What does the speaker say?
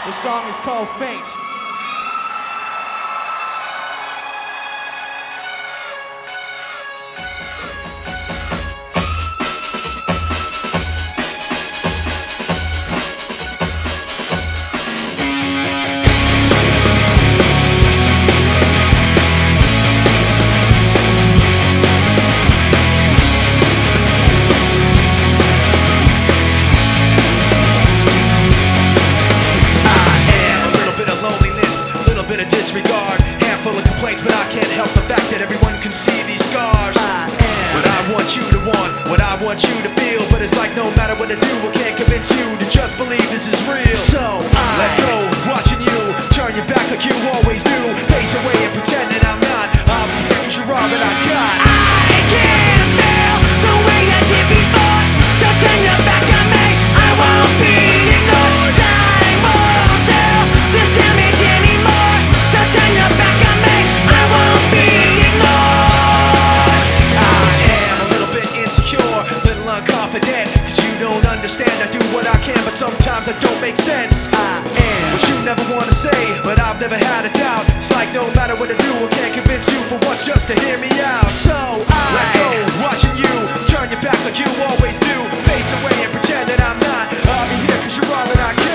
The song is called Faint. Disregard, handful of complaints, but I can't help the fact that everyone can see these scars. What I want you to want, what I want you to feel, but it's like no matter what I do, I can't convince you to just believe this is real. So let go, watching you turn your back like you always do, face away and pretend that I'm not. I'll be here 'cause you're all that I got. I can't feel the way I did before. Don't turn your back on me, I won't be ignored. Time won't tell this damage anymore. Don't turn your back on me, I won't be ignored. I am a little bit insecure, a little unconfident, 'cause you don't understand. I do what I can, but sometimes I don't make sense. I am what you never wanna say, but I've never had a doubt. It's like no matter what I do, I can't convince you for once just to hear me out. So Let go, watching you turn your back like you always do, face away and pretend that I'm not. I'll be here 'cause you're all that I got.